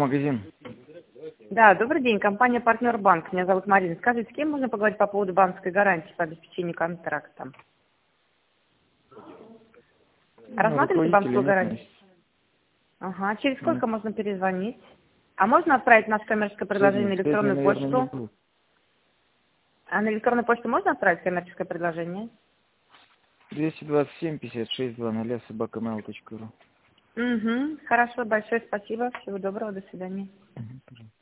магазин. Да, добрый день, компания «Партнер Банк». Меня зовут Марина. Скажите, с кем можно поговорить по поводу банковской гарантии по обеспечению контракта? Рассматриваете банковскую гарантию? Ага, через сколько можно перезвонить? А можно отправить наше коммерческое предложение на электронную почту? А на электронную почту можно отправить коммерческое предложение? 227-56-00 @mail.ru. Угу, хорошо, большое спасибо. Всего доброго, до свидания. Пожалуйста.